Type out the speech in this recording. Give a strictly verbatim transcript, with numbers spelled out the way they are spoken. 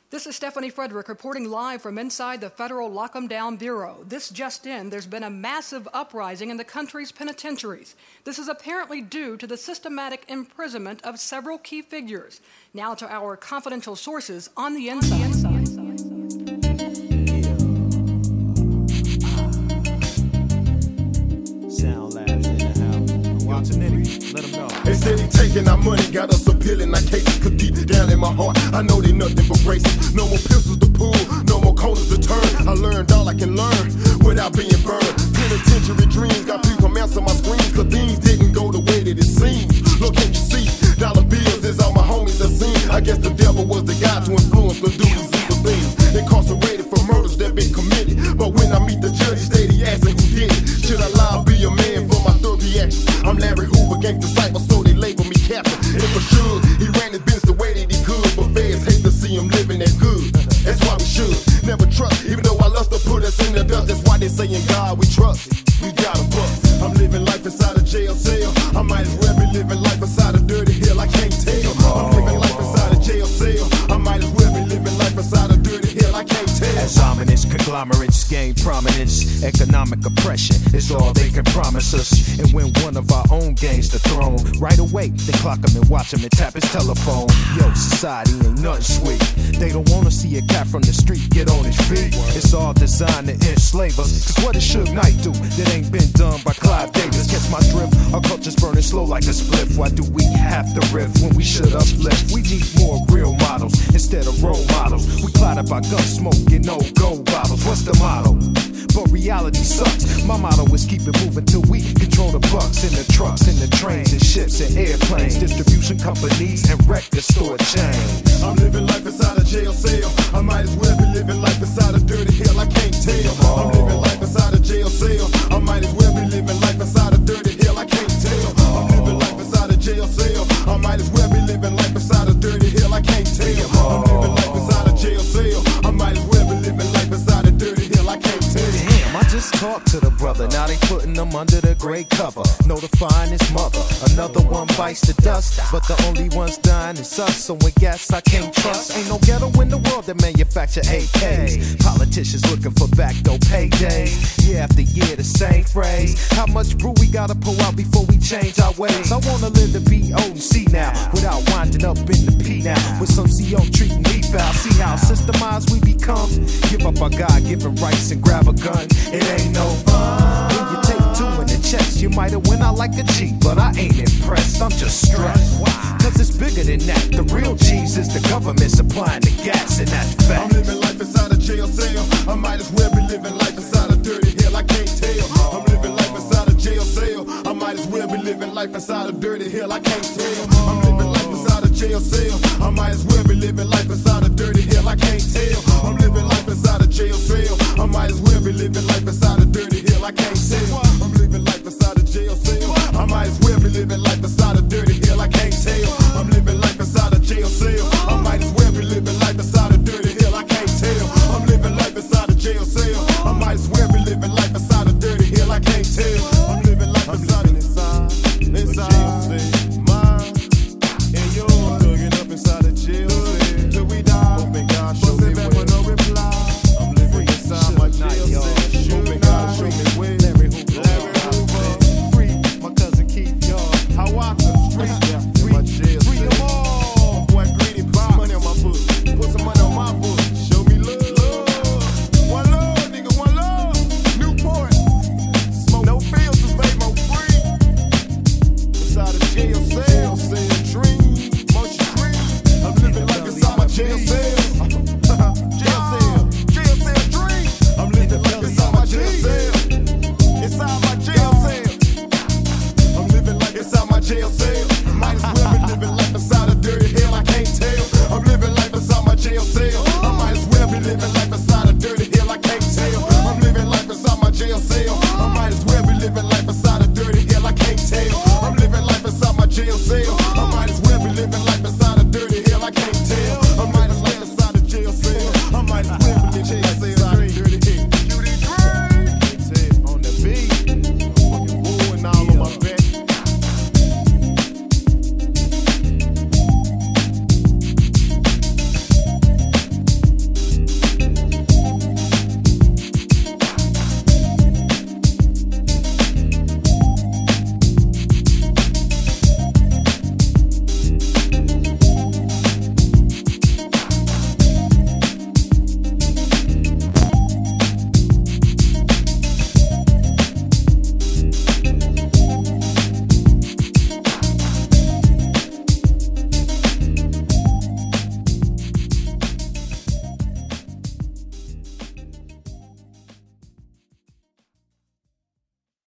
This is Stephanie Frederick reporting live from inside the Federal Lock 'em Down Bureau. This just in, there's been a massive uprising in the country's penitentiaries. This is apparently due to the systematic imprisonment of several key figures. Now to our confidential sources on the inside. Sound Labs in the house. Watching it, let them know. They said he taking our money, got us appealing our cases. Cause deep down in my heart, I know they nothing but racist. No more pistols to pull, no more corners to turn. I learned all I can learn without being burned. Penitentiary dreams got people answer my screams. Cause things didn't go the way that it seems. Look, can you see? Dollar bills is all my homies have seen. I guess the devil was the guy to influence the do these evil things. Incarcerated for murders that been committed. But when I meet the judge, he steady asking who did it. Should I lie or be a man for my third reaction? I'm Larry Hoover, gang disciple, so they label me captain. And for sure, he ran his business the way that he could. But feds hate to see him living that good. That's why we should never trust. Even though our lust to put us in the dust. That's why they say in God we trust. We gotta bust. I'm living life inside a jail cell. I might as well be living life inside a dirty hill. I can't tell. I'm living life inside a jail cell. I might as well be living life inside a dirty hill. I can't tell. As ominous conglomerates gain prominence, economic oppression is all they can promise us. And when one of our own gains the throne, right away they clock him and watch him and tap his telephone. Yo, society ain't nothing sweet. They don't wanna see a cat from the street get on his feet. It's all designed to enslave us. Cause what did Suge Knight do that ain't been done by Clive Davis? Catch my drift, our culture's burning slow like a spliff. Why do we have to riff when we should uplift? We need more real models instead of role models. We clouded by gun smoke and no gold bottles. What's the motto? But reality sucks. My motto is keep it moving till we control the bucks in the trucks, in the trains, and ships and airplanes, distribution companies and record store chains. I'm living life inside a jail cell. I might as well be living life inside a dirty hill. I can't tell. I'm living life inside a jail cell. I might as well be living life inside a dirty hill. I can't tell. I'm living life inside a jail cell. I might as well be living life inside a dirty hill. I can't tell. I'm living life inside a jail cell. I might as well be living life inside a dirty hill. I can't tell. Damn, I just talked to the brother. Now they putting him under the gray cover, notifying his mother. Another one bites the dust, but the only ones dying is us. So we guess I can't trust. Ain't no ghetto in the world that manufacture A Ks. Politicians looking for backdoor paydays. Year after year, the same phrase. How much brew we gotta pull out before we change our ways? I wanna live the B O C now, without winding up in the P now. With some C O treating me foul. See how systemized we become. Give up our God-given rights and grab a gun. It ain't no fun. When you take two in the chest, you might have win out like a G, but I ain't impressed. I'm just stressed. Cause it's bigger than that. The real cheese is the government supplying the gas, and that's fact. I'm living life inside a jail cell. I might as well be living life inside a dirty hill. I can't tell. I'm living life inside a jail cell. I might as well be living life inside a dirty hill. I can't tell. I'm living life inside a jail cell. I might as well be living life inside a dirty hill. I can't tell. I'm living life inside a jail cell. I might as well be living life inside a dirty hill. I can't